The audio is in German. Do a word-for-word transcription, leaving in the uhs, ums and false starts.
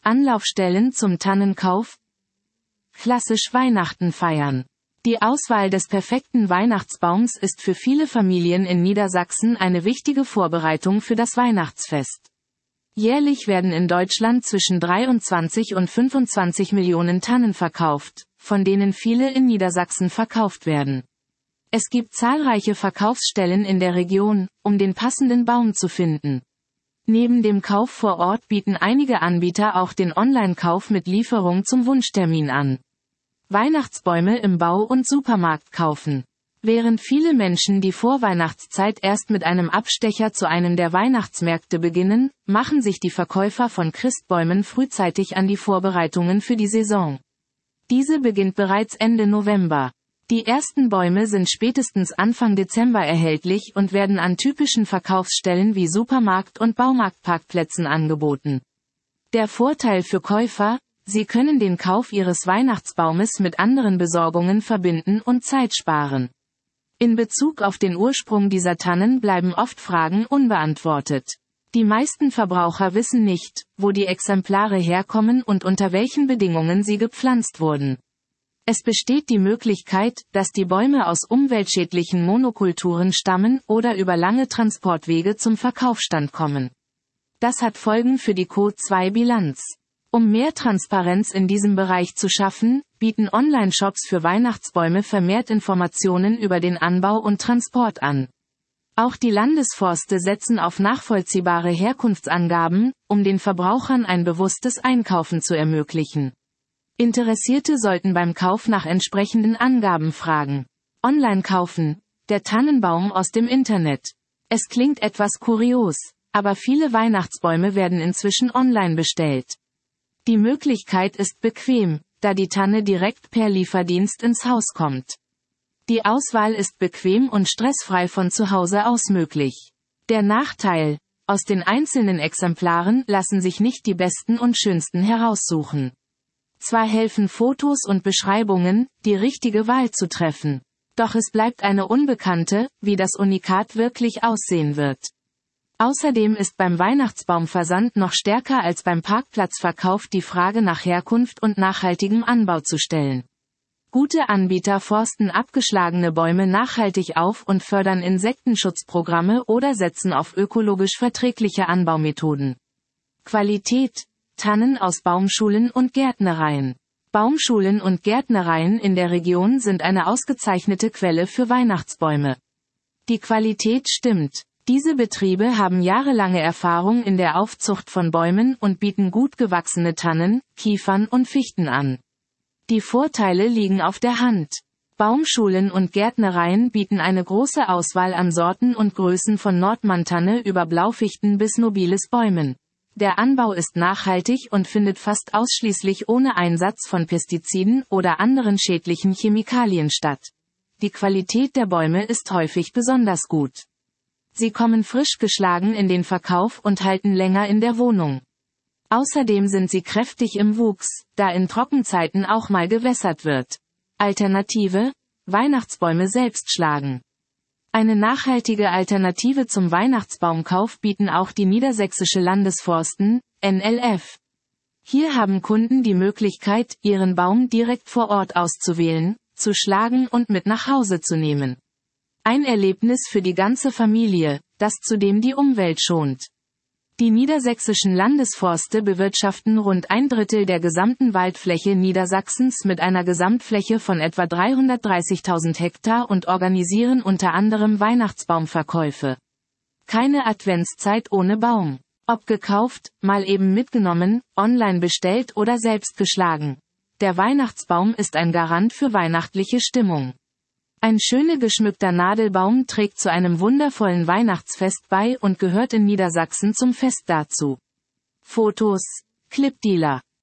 Anlaufstellen zum Tannenkauf. Klassisch Weihnachten feiern. Die Auswahl des perfekten Weihnachtsbaums ist für viele Familien in Niedersachsen eine wichtige Vorbereitung für das Weihnachtsfest. Jährlich werden in Deutschland zwischen dreiundzwanzig und fünfundzwanzig Millionen Tannen verkauft, von denen viele in Niedersachsen verkauft werden. Es gibt zahlreiche Verkaufsstellen in der Region, um den passenden Baum zu finden. Neben dem Kauf vor Ort bieten einige Anbieter auch den Online-Kauf mit Lieferung zum Wunschtermin an. Weihnachtsbäume im Bau- und Supermarkt kaufen. Während viele Menschen die Vorweihnachtszeit erst mit einem Abstecher zu einem der Weihnachtsmärkte beginnen, machen sich die Verkäufer von Christbäumen frühzeitig an die Vorbereitungen für die Saison. Diese beginnt bereits Ende November. Die ersten Bäume sind spätestens Anfang Dezember erhältlich und werden an typischen Verkaufsstellen wie Supermarkt- und Baumarktparkplätzen angeboten. Der Vorteil für Käufer: Sie können den Kauf ihres Weihnachtsbaumes mit anderen Besorgungen verbinden und Zeit sparen. In Bezug auf den Ursprung dieser Tannen bleiben oft Fragen unbeantwortet. Die meisten Verbraucher wissen nicht, wo die Exemplare herkommen und unter welchen Bedingungen sie gepflanzt wurden. Es besteht die Möglichkeit, dass die Bäume aus umweltschädlichen Monokulturen stammen oder über lange Transportwege zum Verkaufsstand kommen. Das hat Folgen für die Co zwei Bilanz. Um mehr Transparenz in diesem Bereich zu schaffen, bieten Online-Shops für Weihnachtsbäume vermehrt Informationen über den Anbau und Transport an. Auch die Landesforste setzen auf nachvollziehbare Herkunftsangaben, um den Verbrauchern ein bewusstes Einkaufen zu ermöglichen. Interessierte sollten beim Kauf nach entsprechenden Angaben fragen. Online kaufen: Der Tannenbaum aus dem Internet. Es klingt etwas kurios, aber viele Weihnachtsbäume werden inzwischen online bestellt. Die Möglichkeit ist bequem, da die Tanne direkt per Lieferdienst ins Haus kommt. Die Auswahl ist bequem und stressfrei von zu Hause aus möglich. Der Nachteil: Aus den einzelnen Exemplaren lassen sich nicht die besten und schönsten heraussuchen. Zwar helfen Fotos und Beschreibungen, die richtige Wahl zu treffen. Doch es bleibt eine Unbekannte, wie das Unikat wirklich aussehen wird. Außerdem ist beim Weihnachtsbaumversand noch stärker als beim Parkplatzverkauf die Frage nach Herkunft und nachhaltigem Anbau zu stellen. Gute Anbieter forsten abgeschlagene Bäume nachhaltig auf und fördern Insektenschutzprogramme oder setzen auf ökologisch verträgliche Anbaumethoden. Qualität: Tannen aus Baumschulen und Gärtnereien. Baumschulen und Gärtnereien in der Region sind eine ausgezeichnete Quelle für Weihnachtsbäume. Die Qualität stimmt. Diese Betriebe haben jahrelange Erfahrung in der Aufzucht von Bäumen und bieten gut gewachsene Tannen, Kiefern und Fichten an. Die Vorteile liegen auf der Hand. Baumschulen und Gärtnereien bieten eine große Auswahl an Sorten und Größen von Nordmantanne über Blaufichten bis nobiles Bäumen. Der Anbau ist nachhaltig und findet fast ausschließlich ohne Einsatz von Pestiziden oder anderen schädlichen Chemikalien statt. Die Qualität der Bäume ist häufig besonders gut. Sie kommen frisch geschlagen in den Verkauf und halten länger in der Wohnung. Außerdem sind sie kräftig im Wuchs, da in Trockenzeiten auch mal gewässert wird. Alternative: Weihnachtsbäume selbst schlagen. Eine nachhaltige Alternative zum Weihnachtsbaumkauf bieten auch die Niedersächsische Landesforsten, N L F. Hier haben Kunden die Möglichkeit, ihren Baum direkt vor Ort auszuwählen, zu schlagen und mit nach Hause zu nehmen. Ein Erlebnis für die ganze Familie, das zudem die Umwelt schont. Die niedersächsischen Landesforste bewirtschaften rund ein Drittel der gesamten Waldfläche Niedersachsens mit einer Gesamtfläche von etwa dreihundertdreißigtausend Hektar und organisieren unter anderem Weihnachtsbaumverkäufe. Keine Adventszeit ohne Baum. Ob gekauft, mal eben mitgenommen, online bestellt oder selbst geschlagen. Der Weihnachtsbaum ist ein Garant für weihnachtliche Stimmung. Ein schöne geschmückter Nadelbaum trägt zu einem wundervollen Weihnachtsfest bei und gehört in Niedersachsen zum Fest dazu. Fotos: Clipdealer.